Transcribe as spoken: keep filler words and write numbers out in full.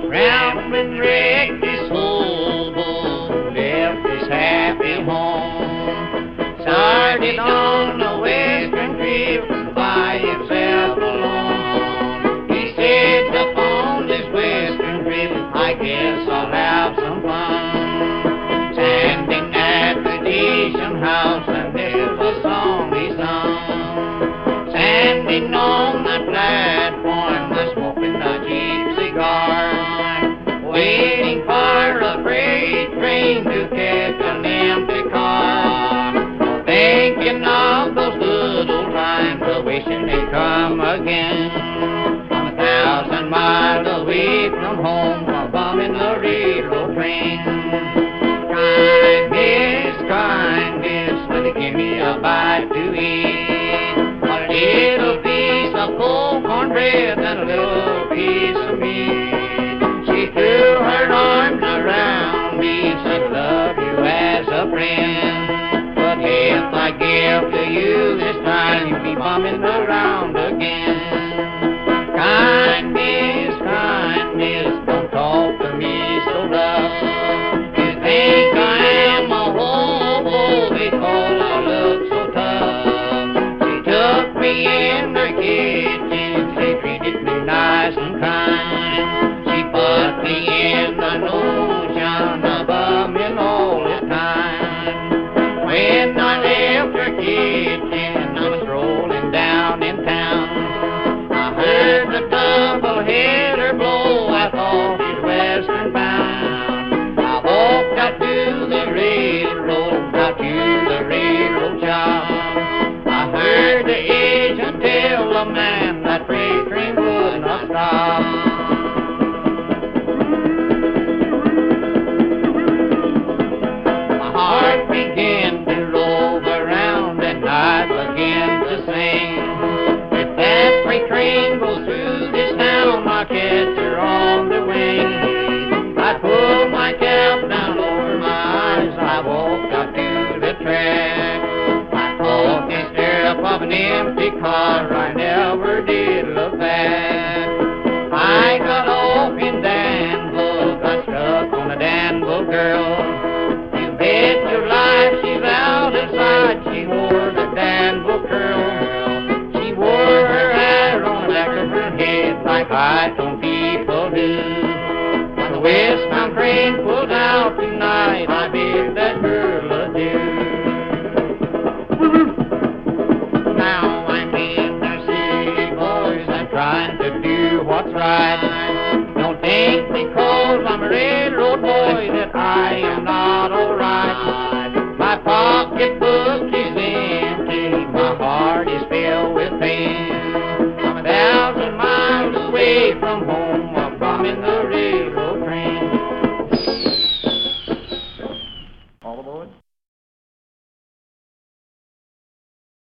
Rambling wrecked his hobo, left his happy home. Started on the western trip by himself alone. He said upon this western trip, I guess I'll have some fun. Standing at the station house, and there's a song he sung. Standing on the platform, I smoking a cheap cigar, waiting for a freight train to catch an empty car. Thinking of those good old times, a wishing they'd come again. I'm a thousand miles away from home, while bumming the railroad train. Kindness, kindness, will you give me a bite to eat? A little piece of cold cornbread and a little piece of meat. She threw her arms around me and said, love you as a friend. But if I give to you this time, you'll be bumming around again. Kindness, kindness, don't talk to me so rough. You think I am a hobo because I look so tough. She took me in the kitchen, she treated me nice and kind. She put me in the notion of bumming all this time. When I left her kitchen, I was rolling down in town. I heard the double-header blow, I thought she's western bound. I walked out to the railroad, out to the railroad shop. I heard the agent tell the man that freight train would not stop. My heart began to rove around and I began to sing. If that freight train goes through this town, I'll catch her on the wing. I pulled my cap down over my eyes, I walked out to the track. I caught the stirrup of an empty car, I never did look back. I got off in Danville, got stuck on a Danville girl. You bet your life she's out of sight, she wore the Danville curl. She wore her hair on the back of her head like Python people do. When the westbound train pulled out tonight, I bid that girl adieu. Now I'm in the city, boys, I'm trying to do what's right.